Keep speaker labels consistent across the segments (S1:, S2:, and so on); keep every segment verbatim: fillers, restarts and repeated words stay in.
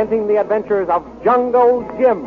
S1: presenting the adventures of Jungle Jim.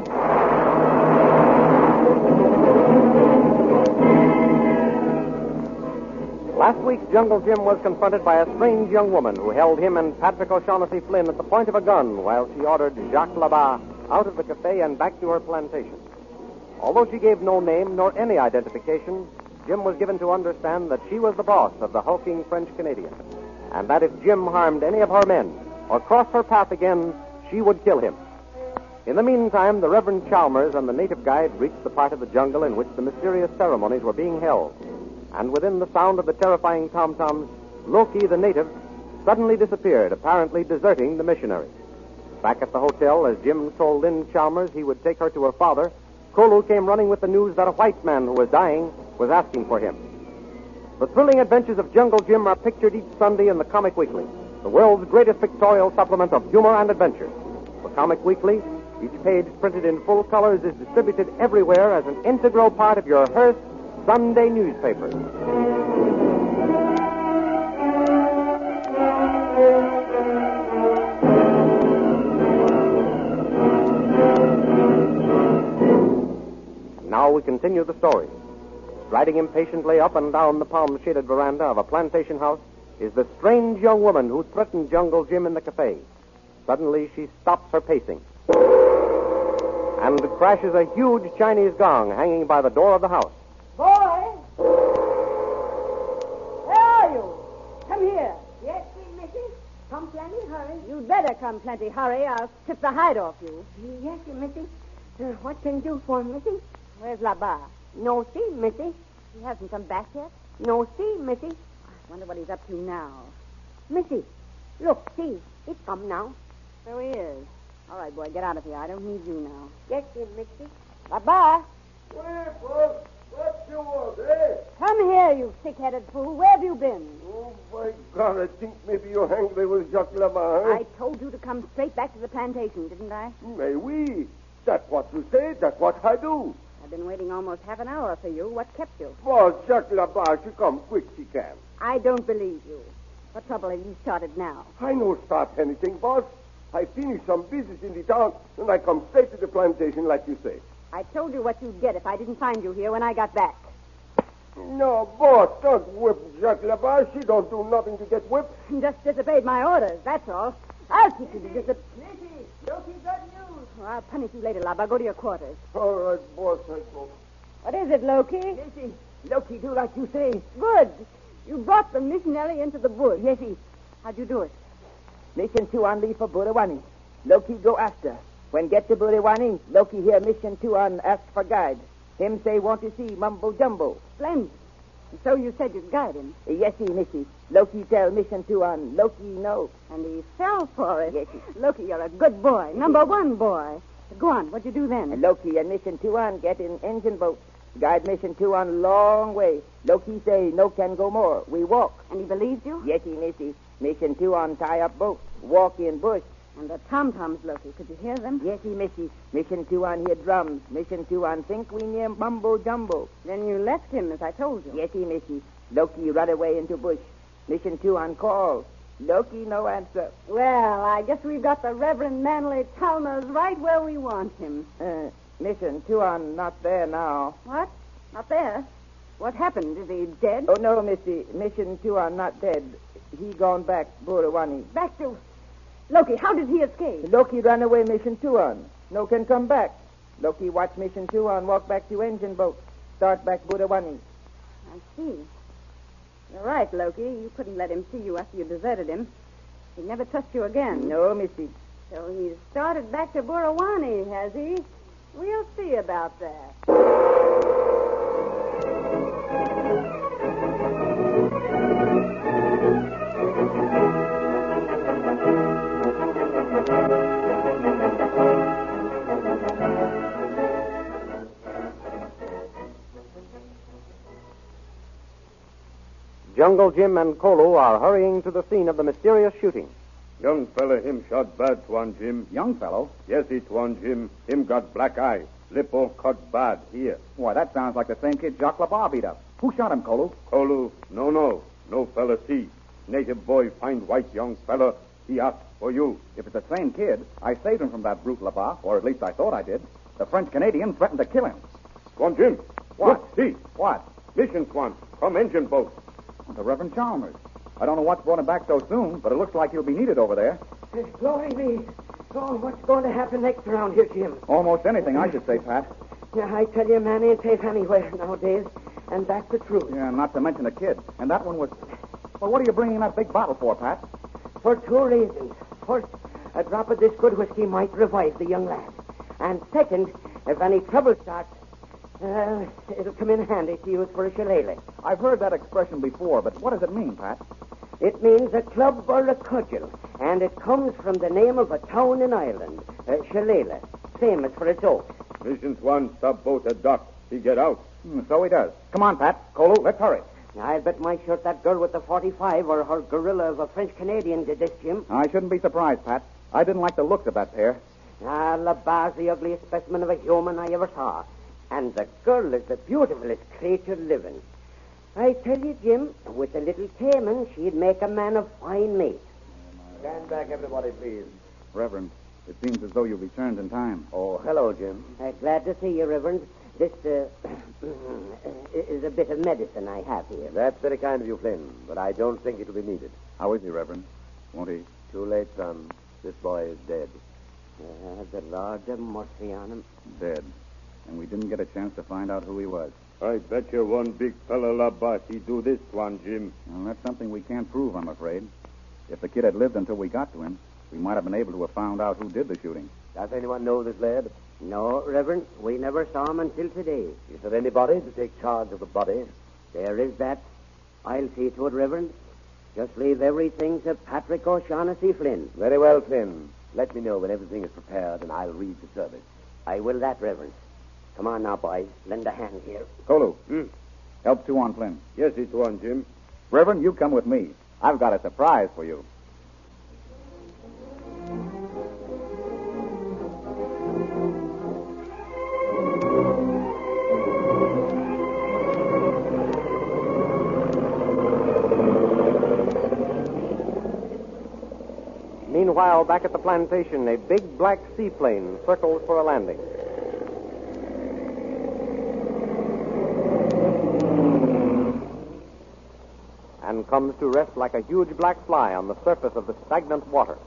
S1: Last week, Jungle Jim was confronted by a strange young woman who held him and Patrick O'Shaughnessy Flynn at the point of a gun while she ordered Jacques Labat out of the cafe and back to her plantation. Although she gave no name nor any identification, Jim was given to understand that she was the boss of the hulking French Canadian, and that if Jim harmed any of her men or crossed her path again, she would kill him. In the meantime, the Reverend Chalmers and the native guide reached the part of the jungle in which the mysterious ceremonies were being held. And within the sound of the terrifying tom-toms, Loki, the native, suddenly disappeared, apparently deserting the missionary. Back at the hotel, as Jim told Lynn Chalmers he would take her to her father, Kolu came running with the news that a white man who was dying was asking for him. The thrilling adventures of Jungle Jim are pictured each Sunday in the Comic Weekly, the world's greatest pictorial supplement of humor and adventure. The Comic Weekly, each page printed in full colors, is distributed everywhere as an integral part of your Hearst Sunday newspaper. Now we continue the story. Striding impatiently up and down the palm-shaded veranda of a plantation house is the strange young woman who threatened Jungle Jim in the cafe. Suddenly, she stops her pacing and crashes a huge Chinese gong hanging by the door of the house.
S2: Boy! Where are you? Come here.
S3: Yes, Missy. Come plenty hurry.
S2: You'd better come plenty hurry. I'll tip the hide off you.
S3: Yes, Missy. Uh, what can you do for Missy?
S2: Where's Labat?
S3: No see, Missy.
S2: He hasn't come back yet?
S3: No see, Missy.
S2: I wonder what he's up to now.
S3: Missy, look, see. He's come now.
S2: So he is. All right, boy, get out of here. I don't need you now.
S3: Yes, Missy.
S2: Labat!
S4: Where, boss? What you want, eh?
S2: Come here, you sick-headed fool. Where have you been?
S4: Oh, my God, I think maybe you're angry with Jacques Labat, eh?
S2: I told you to come straight back to the plantation, didn't I?
S4: Mais oui. That's what you say. That's what I do.
S2: I've been waiting almost half an hour for you. What kept you?
S4: Boss, Jacques Labat should come quick she can.
S2: I don't believe you. What trouble have you started now?
S4: I no start anything, boss. I finish some business in the town, and I come straight to the plantation like you say.
S2: I told you what you'd get if I didn't find you here when I got back.
S4: No, boss, don't whip Jacques Labat. She don't do nothing to get whipped.
S2: Just disobeyed my orders, that's all. I'll teach you to disobey.
S3: Missy, Loki got news.
S2: Oh, I'll punish you later, Labat. Go to your quarters.
S4: All right, boss, I go.
S2: What is it, Loki?
S3: Missy, Loki do like you say.
S2: Good. You brought the missionary into the bush.
S3: Yes, he.
S2: How'd you do it?
S3: Mission two on leave for Burawani. Loki go after. When get to Burawani, Loki hear mission two on ask for guide. Him say want to see Mumbo Jumbo.
S2: Splendid. And so you said you'd guide him.
S3: Yes, he, Missy. Loki tell mission two on. Loki know.
S2: And he fell for it.
S3: Yes,
S2: Loki, you're a good boy. Number one boy. Go on. What'd you do then?
S3: And Loki and mission two on get in engine boat. Guide mission two on long way. Loki say no can go more. We walk.
S2: And he believed you?
S3: Yes, he, Missy. Mission two on tie up boat. Walk in bush.
S2: And the tom-toms, Loki. Could you hear them?
S3: Yes, he, Missy. Mission two on hear drums. Mission two on think we near Mumbo Jumbo.
S2: Then you left him, as I told you.
S3: Yes, he, Missy. Loki run away into bush. Mission two on call. Loki no answer.
S2: Well, I guess we've got the Reverend Manly Chalmers right where we want him.
S3: Uh, mission two on not there now.
S2: What? Not there? What happened? Is he dead?
S3: Oh, no, Missy. Mission two on not dead. He gone back, Burawani.
S2: Back to... Loki, how did he escape?
S3: Loki ran away mission two on. No can come back. Loki watch mission two on walk back to engine boat. Start back Burawani.
S2: I see. You're right, Loki. You couldn't let him see you after you deserted him. He'd never trust you again.
S3: No, Missy.
S2: So he's started back to Burawani, has he? We'll see about that.
S1: Jungle Jim and Kolu are hurrying to the scene of the mysterious shooting.
S4: Young fella, him shot bad, Tuan Jim.
S5: Young fellow?
S4: Yes, he, Tuan Jim. Him got black eye. Lip all cut bad here.
S5: Why, that sounds like the same kid Jacques Labat beat up. Who shot him, Kolu?
S4: Kolu, no, no. No fella see. Native boy find white young fella.
S5: He asked for you. If it's the same kid, I saved him from that brute Labat, or at least I thought I did. The French-Canadian threatened to kill him.
S4: Swan Jim.
S5: What?
S4: Look, see.
S5: What?
S4: Mission Swan. From engine boat.
S5: The Reverend Chalmers. I don't know what's brought him back so soon, but it looks like he'll be needed over there.
S3: Glory be. Oh, what's going to happen next around here, Jim?
S5: Almost anything, I should say, Pat.
S3: Yeah, I tell you, man ain't safe anywhere nowadays. And that's the truth.
S5: Yeah, not to mention the kid. And that one was... Well, what are you bringing that big bottle for, Pat?
S3: For two reasons. First, a drop of this good whiskey might revive the young lad. And second, if any trouble starts, uh, it'll come in handy to use for a shillelagh.
S5: I've heard that expression before, but what does it mean, Pat?
S3: It means a club or a cudgel, and it comes from the name of a town in Ireland, uh, Shillelagh, famous for its oak.
S4: Mission Swan, stop boat at dock. He get out.
S5: Hmm, so he does. Come on, Pat. Kolu, let's hurry.
S3: I bet my shirt that girl with the forty-five or her gorilla of a French-Canadian did this, Jim.
S5: I shouldn't be surprised, Pat. I didn't like the looks of that pair.
S3: Ah, Labar's the ugliest specimen of a human I ever saw. And the girl is the beautifulest creature living. I tell you, Jim, with a little taming, she'd make a man of fine meat.
S1: Stand back, everybody, please.
S5: Reverend, it seems as though you returned in time.
S1: Oh, hello, Jim.
S3: Uh, glad to see you, Reverend. This uh, is a bit of medicine I have here.
S1: That's very kind of you, Flynn, but I don't think it'll be needed.
S5: How is he, Reverend? Won't he?
S1: Too late, son. This boy is dead.
S3: Uh, the Lord have mercy on him.
S5: Dead. And we didn't get a chance to find out who he was.
S4: I bet you one big fella Labat he do this, Swan Jim.
S5: Well, that's something we can't prove, I'm afraid. If the kid had lived until we got to him, we might have been able to have found out who did the shooting.
S1: Does anyone know this lad?
S3: No, Reverend, we never saw him until today.
S1: Is there anybody to take charge of the body?
S3: There is that. I'll see to it, Reverend. Just leave everything to Patrick O'Shaughnessy Flynn.
S1: Very well, Flynn. Let me know when everything is prepared, and I'll read the service.
S3: I will that, Reverend. Come on now, boys. Lend a hand here.
S5: Kolu,
S4: Hmm?
S5: help two on Flynn.
S4: Yes, it's one, Jim.
S5: Reverend, you come with me. I've got a surprise for you.
S1: Meanwhile, back at the plantation, a big black seaplane circles for a landing. And comes to rest like a huge black fly on the surface of the stagnant water.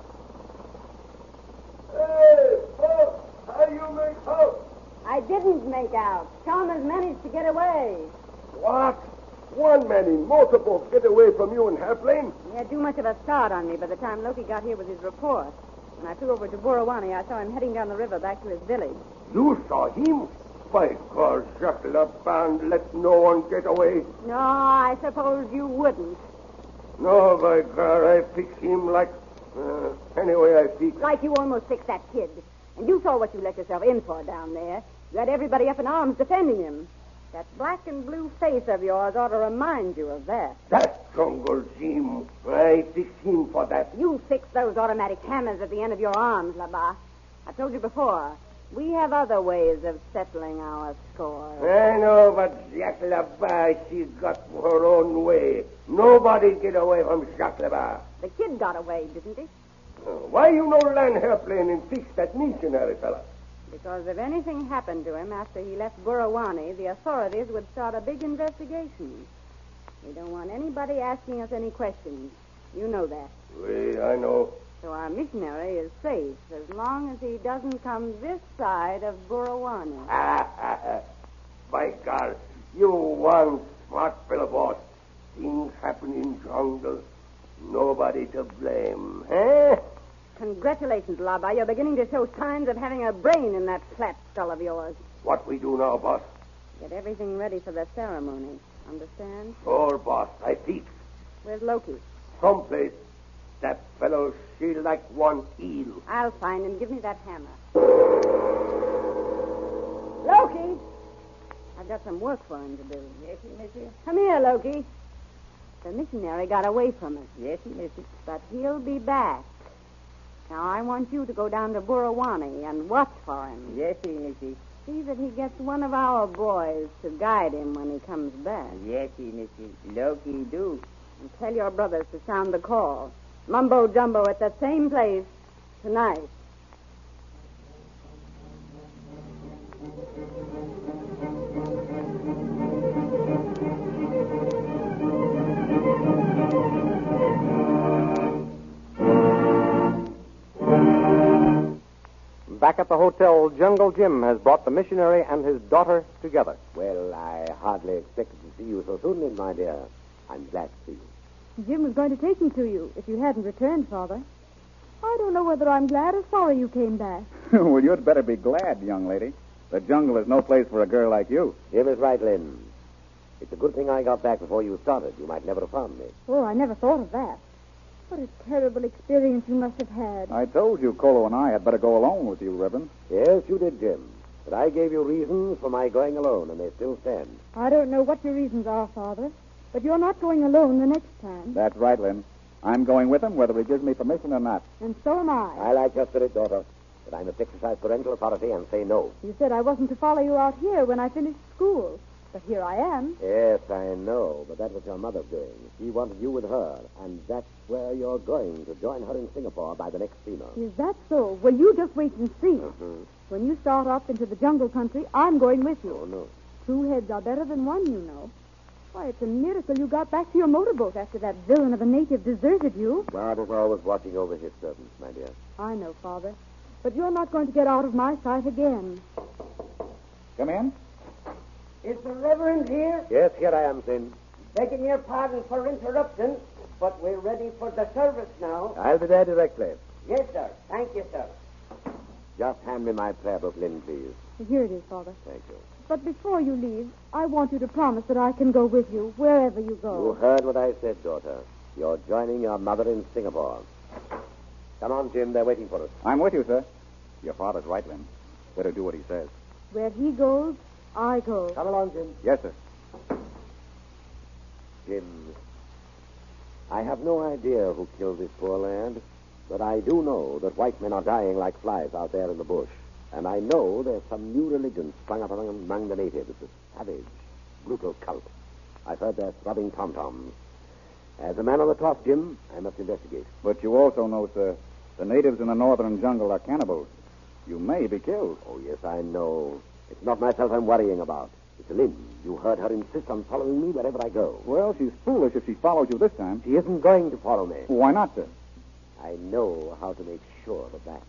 S4: Hey, folks, how you make out?
S2: I didn't make out. Chalmers managed to get away.
S4: What? One man in motorboat get away from you in airplane?
S2: He had too much of a start on me by the time Loki got here with his report. When I flew over to Burawani, I saw him heading down the river back to his village.
S4: You saw him? By God, Jacques Lapin, let no one get away.
S2: No, I suppose you wouldn't.
S4: No, by God, I fix him like... Uh, anyway, I fix...
S2: Like you almost fixed that kid. And you saw what you let yourself in for down there. You had everybody up in arms defending him. That black and blue face of yours ought to remind you of that.
S4: That jungle Jim. I fix him for that.
S2: You fixed those automatic hammers at the end of your arms, Labat. I told you before, we have other ways of settling our score.
S4: I know, but Jacques Labat, she got her own way. Nobody get away from Jacques Labat.
S2: The kid got away, didn't he?
S4: Uh, why you no land airplane and fix that missionary fella?
S2: Because if anything happened to him after he left Burawani, the authorities would start a big investigation. We don't want anybody asking us any questions. You know that.
S4: Wait, I know.
S2: So our missionary is safe as long as he doesn't come this side of Burawani.
S4: By God, you one smart fellow, boss. Things happen in jungle. Nobody to blame, eh?
S2: Congratulations, Laba. You're beginning to show signs of having a brain in that flat skull of yours.
S4: What we do now, boss?
S2: Get everything ready for the ceremony. Understand?
S4: Sure, boss. I fix.
S2: Where's Loki?
S4: Someplace. That fellow, she like one eel.
S2: I'll find him. Give me that hammer. Loki! I've got some work for him to do.
S3: Yes, Missy.
S2: Come here, Loki. The missionary got away from us.
S3: Yes, Missy.
S2: But he'll be back. Now, I want you to go down to Burawani and watch for him.
S3: Yes, Missy.
S2: See that he gets one of our boys to guide him when he comes back.
S3: Yes, Missy. Loki do.
S2: And tell your brothers to sound the call. Mumbo Jumbo at that same place tonight.
S1: Back at the hotel, Jungle Jim has brought the missionary and his daughter together.
S4: Well, I hardly expected to see you so soon, Lynn, my dear. I'm glad to see you.
S6: Jim was going to take me to you if you hadn't returned, Father. I don't know whether I'm glad or sorry you came back.
S5: Well, you'd better be glad, young lady. The jungle is no place for a girl like you.
S4: Jim is right, Lynn. It's a good thing I got back before you started. You might never have found me.
S6: Oh, I never thought of that. What a terrible experience you must have had.
S5: I told you Colo and I had better go alone with you, Reverend.
S4: Yes, you did, Jim. But I gave you reasons for my going alone, and they still stand.
S6: I don't know what your reasons are, Father, but you're not going alone the next time.
S5: That's right, Lynn. I'm going with him whether he gives me permission or not.
S6: And so am I.
S4: I like your spirit, daughter, but I must exercise parental authority and say no.
S6: You said I wasn't to follow you out here when I finished school. But here I am.
S4: Yes, I know, but that was your mother doing. She wanted you with her, and that's where you're going, to join her in Singapore by the next steamer.
S6: Is that so? Well, you just wait and see.
S4: Mm-hmm.
S6: When you start off into the jungle country, I'm going with you.
S4: Oh, no.
S6: Two heads are better than one, you know. Why, it's a miracle you got back to your motorboat after that villain of a native deserted you.
S4: God is always watching over his servants, my dear.
S6: I know, Father. But you're not going to get out of my sight again.
S5: Come in.
S3: Is the Reverend here?
S4: Yes, here I am, Sin.
S3: Begging your pardon for interruption, but we're ready for the service now.
S4: I'll be there directly.
S3: Yes, sir. Thank you, sir.
S4: Just hand me my prayer book, Lynn, please.
S6: Here it is, Father.
S4: Thank you.
S6: But before you leave, I want you to promise that I can go with you wherever you go.
S4: You heard what I said, daughter. You're joining your mother in Singapore. Come on, Jim. They're waiting for us.
S5: I'm with you, sir. Your father's right, Lynn. Better do what he says.
S6: Where he goes, I go.
S4: Come along, Jim.
S5: Yes, sir.
S4: Jim, I have no idea who killed this poor lad, but I do know that white men are dying like flies out there in the bush. And I know there's some new religion sprung up among, among the natives, a savage, brutal cult. I've heard they're throbbing tom-toms. As a man on the toss, Jim, I must investigate.
S5: But you also know, sir, the natives in the northern jungle are cannibals. You may be killed.
S4: Oh, yes, I know. It's not myself I'm worrying about. It's Lynn. You heard her insist on following me wherever I go.
S5: Well, she's foolish if she follows you this time.
S4: She isn't going to follow me.
S5: Why not, sir?
S4: I know how to make sure of that.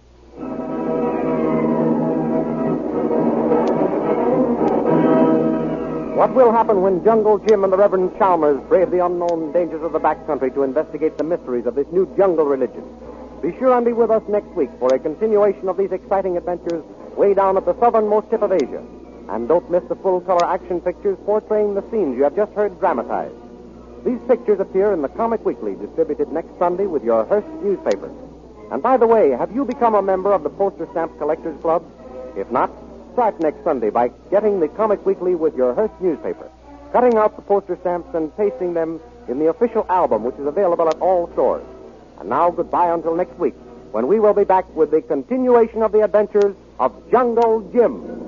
S1: What will happen when Jungle Jim and the Reverend Chalmers brave the unknown dangers of the backcountry to investigate the mysteries of this new jungle religion? Be sure and be with us next week for a continuation of these exciting adventures way down at the southernmost tip of Asia. And don't miss the full-color action pictures portraying the scenes you have just heard dramatized. These pictures appear in the Comic Weekly, distributed next Sunday with your Hearst newspaper. And by the way, have you become a member of the Poster Stamp Collectors Club? If not, start next Sunday by getting the Comic Weekly with your Hearst newspaper, cutting out the poster stamps and pasting them in the official album, which is available at all stores. And now, goodbye until next week, when we will be back with the continuation of the adventures of Jungle Jim.